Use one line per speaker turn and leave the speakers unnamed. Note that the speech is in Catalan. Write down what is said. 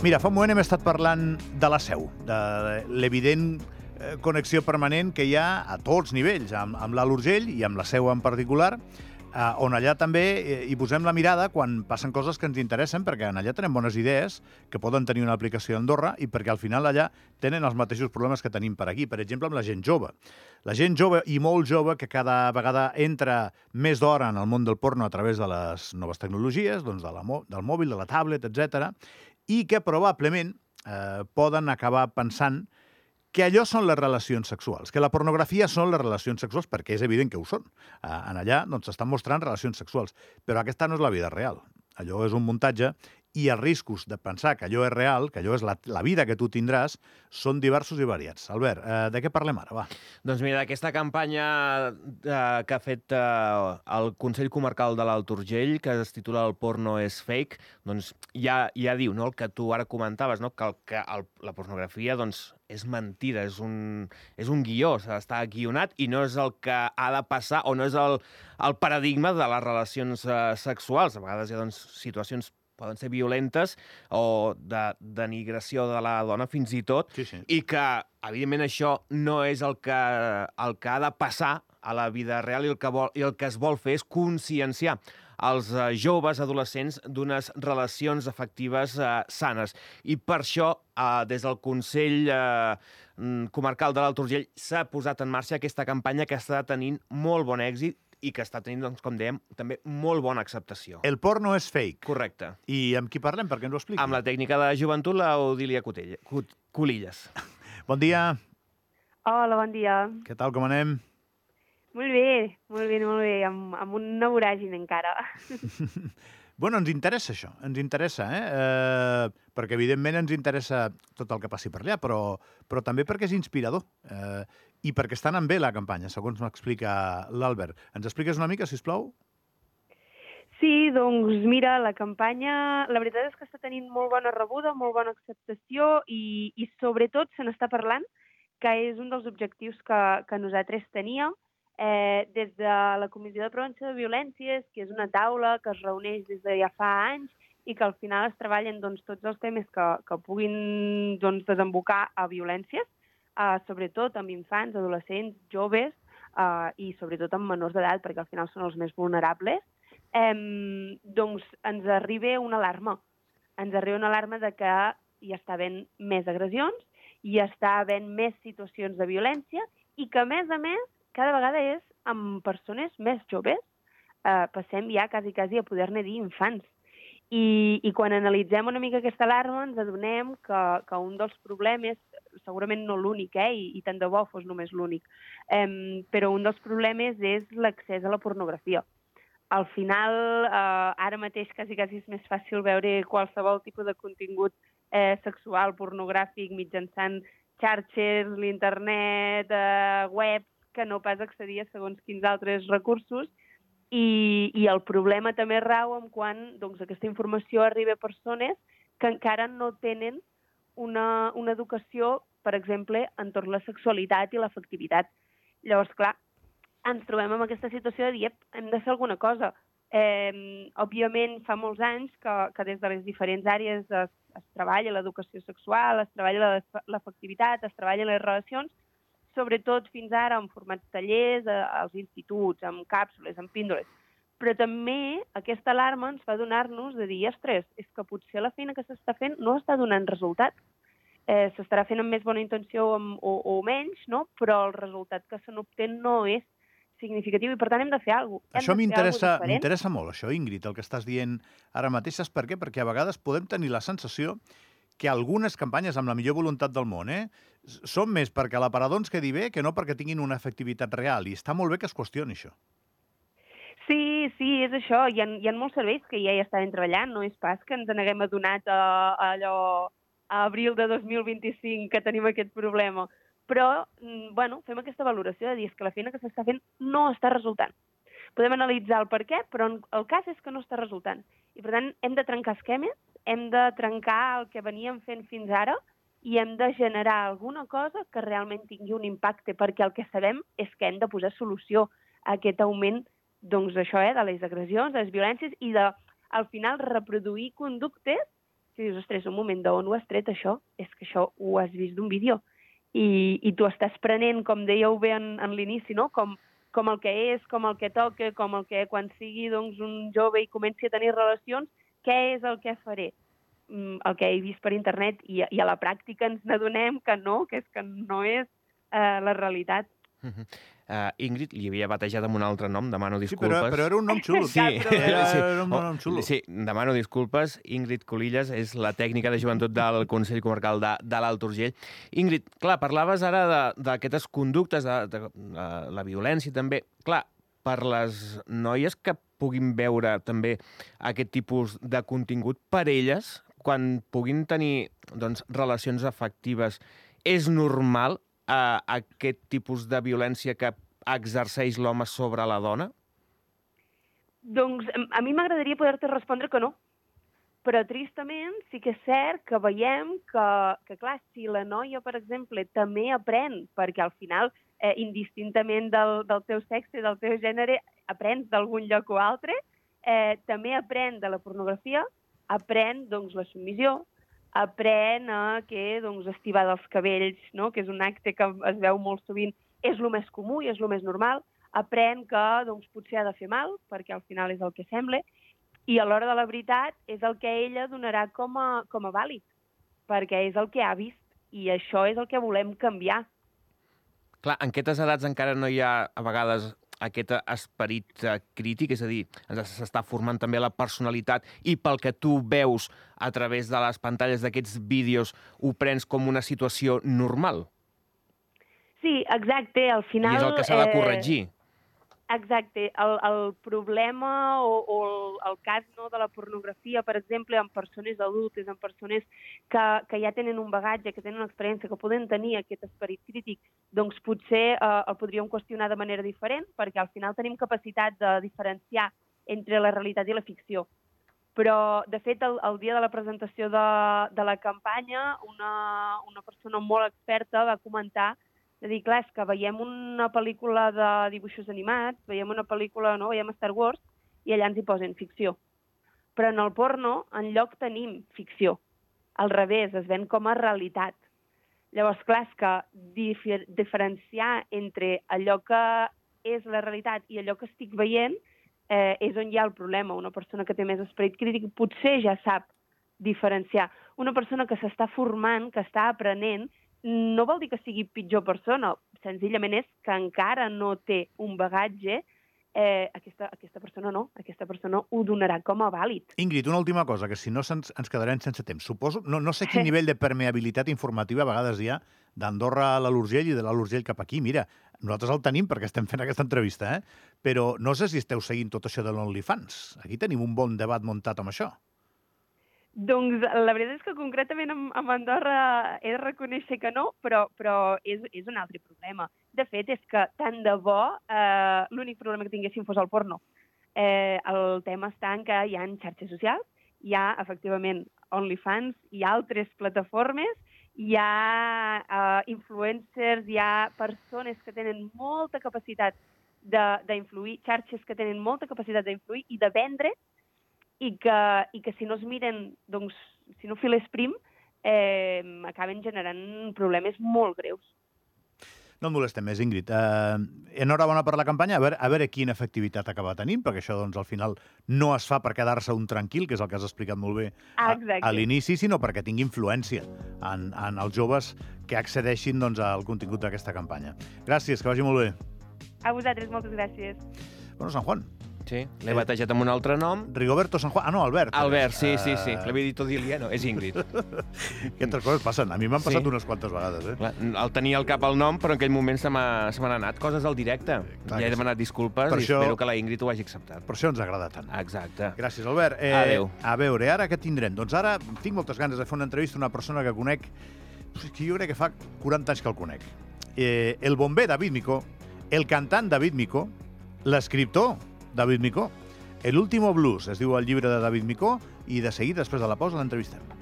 Mira, fa un moment hem estat parlant de la Seu, de l'evident connexió permanent que hi ha a tots nivells, amb l'Alt Urgell i amb la Seu en particular, on allà també hi posem la mirada quan passen coses que ens interessen, perquè allà tenem bones idees que poden tenir una aplicació a Andorra i perquè al final allà tenen els mateixos problemes que tenim per aquí. Per exemple, amb la gent jove. La gent jove i molt jove que cada vegada entra més d'hora en el món del porno a través de les noves tecnologies, doncs del mòbil, de la tablet, etc., i que probablement poden acabar pensant que allò són les relacions sexuals, que la pornografia són les relacions sexuals, perquè és evident que ho són. En allà doncs, s'estan mostrant relacions sexuals, però aquesta no és la vida real. Allò és un muntatge i els riscos de pensar que allò és real, que allò és la vida que tu tindràs, són diversos i variats. Albert, de què parlem ara? Va.
Doncs mira, aquesta campanya que ha fet el Consell Comarcal de l'Alt Urgell, que es titula El porno és fake, doncs ja diu, no?, el que tu ara comentaves, no?, que la pornografia doncs, és mentida, és un guió, està guionat i no és el que ha de passar o no és el paradigma de les relacions sexuals. A vegades hi ha doncs, situacions poden ser violentes o de denigració de la dona fins i tot,
Sí, sí.
i que, evidentment, això no és el que ha de passar a la vida real i el que es vol fer és conscienciar els joves adolescents d'unes relacions afectives sanes. I per això, des del Consell Comarcal de l'Alt Urgell s'ha posat en marxa aquesta campanya que està tenint molt bon èxit i que està tenint, doncs, com dèiem, també molt bona acceptació.
El porno és fake.
Correcte.
I amb qui parlem? Perquè ens ho expliqui.
Amb la tècnica de joventut, l'Odília Colillas.
Bon dia.
Hola, bon dia.
Què tal, com anem?
Molt bé, amb un neuràgin encara.
Bueno, ens interessa això, ens interessa, perquè evidentment ens interessa tot el que passi per allà, però també perquè és inspirador i perquè està anant bé la campanya, segons m'explica l'Albert. Ens expliques una mica, sisplau?
Sí, doncs mira, la campanya, la veritat és que està tenint molt bona rebuda, molt bona acceptació i sobretot se n'està parlant, que és un dels objectius que nosaltres teníem, des de la Comissió de Prevenció de Violències, que és una taula que es reuneix des de ja fa anys i que al final es treballen doncs, tots els temes que puguin doncs, desembocar a violències, sobretot amb infants, adolescents, joves i sobretot amb menors d'edat, perquè al final són els més vulnerables, doncs ens arriba una alarma. Ens arriba una alarma de que hi està havent més agressions, hi està havent més situacions de violència i que, a més, cada vegada és amb persones més joves. Passem ja quasi a poder-ne dir infants. I quan analitzem una mica aquesta alarma ens adonem que un dels problemes, segurament no l'únic, i tant de bo fos només l'únic, però un dels problemes és l'accés a la pornografia. Al final, ara mateix quasi és més fàcil veure qualsevol tipus de contingut sexual, pornogràfic, mitjançant xarxes, l'internet, web, que no pas accedir a segons quins altres recursos, i el problema també rau en quan doncs, aquesta informació arriba a persones que encara no tenen una educació, per exemple, entorn la sexualitat i l'afectivitat. Llavors, clar, ens trobem en aquesta situació de dir, hem de fer alguna cosa. Òbviament, fa molts anys que des de les diferents àrees es treballa l'educació sexual, es treballa l'afectivitat, es treballa les relacions, sobretot fins ara en formats tallers, als instituts, amb càpsules, amb píndoles. Però també aquesta alarma ens fa adonar-nos de dir, ostres, és que potser la feina que s'està fent no està donant resultat. S'estarà fent amb més bona intenció o menys, no? Però el resultat que se n'obté no és significatiu i, per tant, hem de fer alguna cosa.
Això m'interessa molt, això, Ingrid, el que estàs dient ara mateix. Saps per què? Perquè a vegades podem tenir la sensació que algunes campanyes, amb la millor voluntat del món, són més perquè l'aparador ens quedi bé que no perquè tinguin una efectivitat real. I està molt bé que es qüestioni això.
Sí, és això. Hi ha molts serveis que ja hi estaven treballant. No és pas que ens n'haguem adonat a abril de 2025 que tenim aquest problema. Però, fem aquesta valoració de dir que la feina que s'està fent no està resultant. Podem analitzar el per què, però el cas és que no està resultant. I, per tant, hem de trencar esquemes, hem de trencar el que veníem fent fins ara i hem de generar alguna cosa que realment tingui un impacte, perquè el que sabem és que hem de posar solució a aquest augment doncs, això, de les agressions, de les violències i de, al final, reproduir conductes Si dius, ostres, un moment, d'on ho has tret, això? És que això ho has vist d'un vídeo. I tu estàs prenent, com dèieu bé en l'inici, no? Com el que és, com el que toca, com el que quan sigui doncs, un jove i comenci a tenir relacions, què és el que faré? El que he vist per internet i a la pràctica ens n'adonem que no és la realitat.
Ingrid, li havia batejat amb un altre nom, demano
Sí,
disculpes.
però era un nom xulo.
Sí,
Era un nom xulo.
Sí, demano disculpes. Ingrid Colillas és la tècnica de joventut del Consell Comarcal de l'Alt Urgell. Ingrid, clar, parlaves ara d'aquestes conductes, de la violència també. Clar, per les noies que puguin veure també aquest tipus de contingut, per elles, quan puguin tenir doncs, relacions afectives, és normal aquest tipus de violència que exerceix l'home sobre la dona?
Doncs a mi m'agradaria poder-te respondre que no. Però tristament sí que és cert que veiem que clar, si la noia, per exemple, també aprèn, perquè al final, indistintament del teu sexe, del teu gènere, aprens d'algun lloc o altre, també aprèn de la pornografia, aprèn doncs, la submissió, aprèn que estibar dels cabells, no? Que és un acte que es veu molt sovint, és el més comú i és el més normal, aprèn que potser ha de fer mal, perquè al final és el que sembla, i a l'hora de la veritat és el que ella donarà com a vàlid, perquè és el que ha vist, i això és el que volem canviar.
Clar, en aquestes edats encara no hi ha, a vegades, aquest esperit crític, és a dir, s'està formant també la personalitat i pel que tu veus a través de les pantalles d'aquests vídeos ho prens com una situació normal.
Sí, exacte, al final...
I és el que s'ha de corregir.
Exacte, el problema o el cas de la pornografia, per exemple, en persones adultes, en persones que ja tenen un bagatge, que tenen una experiència, que poden tenir aquest esperit crític, doncs potser el podríem qüestionar de manera diferent, perquè al final tenim capacitat de diferenciar entre la realitat i la ficció. Però, de fet, el dia de la presentació de la campanya, una persona molt experta va comentar de dir, clar, és que veiem una pel·lícula de dibuixos animats, veiem una pel·lícula, no? Veiem Star Wars, i allà ens hi posen ficció. Però en el porno, enlloc tenim ficció. Al revés, es ven com a realitat. Llavors, clar, és que diferenciar entre allò que és la realitat i allò que estic veient és on hi ha el problema. Una persona que té més esperit crític potser ja sap diferenciar. Una persona que s'està formant, que està aprenent, no vol dir que sigui pitjor persona, senzillament és que encara no té un bagatge, aquesta persona no, aquesta persona ho donarà com a vàlid.
Ingrid, una última cosa, que si no ens quedarem sense temps. Suposo, no sé quin nivell de permeabilitat informativa a vegades hi ha d'Andorra a l'Alt Urgell i de l'Alt Urgell cap aquí. Mira, nosaltres el tenim perquè estem fent aquesta entrevista, però no sé si esteu seguint tot això de l'OnlyFans. Aquí tenim un bon debat muntat amb això.
Doncs la veritat és que concretament amb Andorra he de reconèixer que no, però és un altre problema. De fet, és que tant de bo l'únic problema que tinguéssim fos el porno. El tema està en que hi ha xarxes socials, hi ha efectivament OnlyFans, hi ha altres plataformes, hi ha influencers, hi ha persones que tenen molta capacitat d'influir, xarxes que tenen molta capacitat d'influir i de vendre, i que si no es miren, doncs, si no files prim, acaben generant problemes molt greus.
No et molestem més, Ingrid. Enhorabona per la campanya, a veure quina efectivitat acaba tenint, perquè això, doncs, al final no es fa per quedar-se un tranquil, que és el que has explicat molt bé a l'inici, sinó perquè tingui influència en els joves que accedeixin doncs, al contingut d'aquesta campanya. Gràcies, que vagi molt bé.
A vosaltres, moltes gràcies.
Bueno, San Juan.
Sí, l'he batejat amb un altre nom.
Rigoberto San Juan. Ah, no, Albert.
Albert, sí. L'havia dit Odilia, no, és Ingrid.
Aquestes coses passen. A mi m'han passat unes quantes vegades.
Clar, el tenia al cap el nom, però en aquell moment se m'han anat coses al directe. Ja he demanat disculpes i espero que la Ingrid ho hagi acceptat.
Per això ens agrada tant.
Exacte.
Gràcies, Albert.
Adéu.
A veure, ara què tindrem? Doncs ara tinc moltes ganes de fer una entrevista a una persona que conec, que jo crec que fa 40 anys que el conec. El bomber David Micó, el cantant David Micó, l'escriptor David Micó. El último blues, es diu el llibre de David Micó, i de seguida, després de la pausa, l'entrevistem.